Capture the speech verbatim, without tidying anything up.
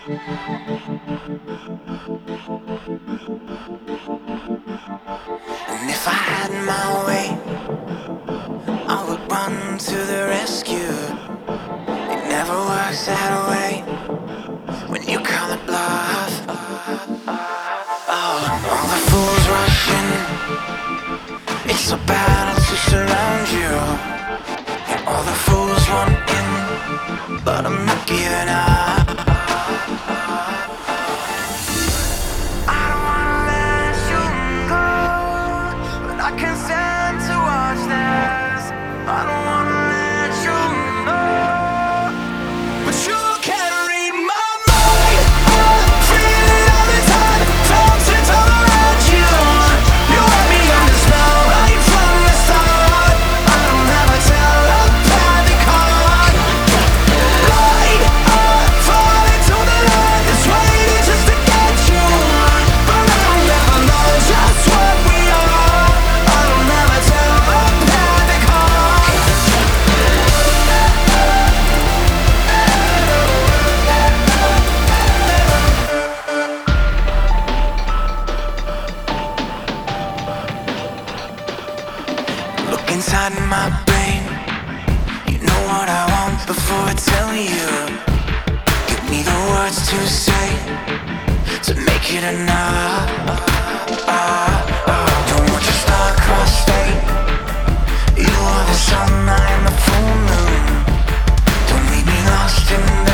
And if I had my way, I would run to the rescue. It never works that way when you call it bluff. Oh, all the fools rush in. It's a battle to surround you. And all the fools run in, but I'm not giving up. I don't wanna let you go, but I can't stand to watch this. I don't wanna let you know, but you can read my mind. I'm feeling all the time, fountains all around you. You had me under spell right from the start. I don't have a telepathic heart. Right up, falling to the line that's waiting just to get you. But I don't ever know just what we are. I don't have a telepathic heart. Look inside my brain. You know what I want before I tell you. Give me the words to say to make it enough. Don't want your star-crossed fate. You are the sun, I am the full moon. Don't leave me lost in the